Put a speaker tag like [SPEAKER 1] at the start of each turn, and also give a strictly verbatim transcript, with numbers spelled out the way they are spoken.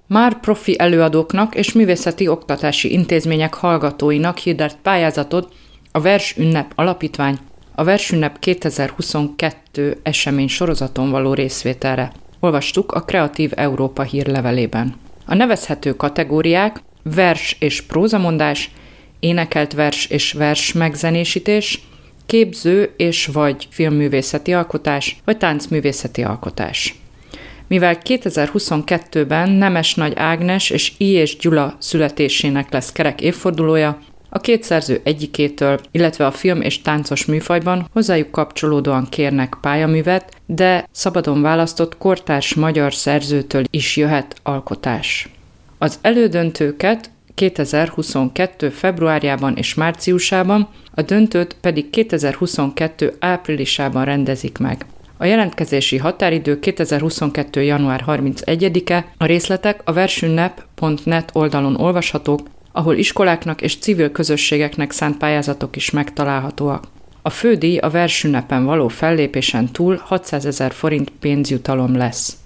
[SPEAKER 1] Már profi előadóknak és művészeti oktatási intézmények hallgatóinak hirdett pályázatot a Versünnep Alapítvány a Versünnep kétezer-huszonkettő esemény sorozaton való részvételre. Olvastuk a Kreatív Európa hírlevelében. A nevezhető kategóriák vers és prózamondás, énekelt vers és vers megzenésítés, képző és vagy filmművészeti alkotás, vagy táncművészeti alkotás. Mivel kétezer-huszonkettőben Nemes Nagy Ágnes és I. Gyula születésének lesz kerek évfordulója, a két szerző egyikétől, illetve a film és táncos műfajban hozzájuk kapcsolódóan kérnek pályaművet, de szabadon választott kortárs magyar szerzőtől is jöhet alkotás. Az elődöntőket kétezer-huszonkettő februárjában és márciusában, a döntőt pedig kétezer-huszonkettő áprilisában rendezik meg. A jelentkezési határidő kétezer-huszonkettő január harmincegyedike, a részletek a versünnep pont net oldalon olvashatók, ahol iskoláknak és civil közösségeknek szánt pályázatok is megtalálhatóak. A fődíj a versünnepen való fellépésen túl hatszázezer forint pénzjutalom lesz.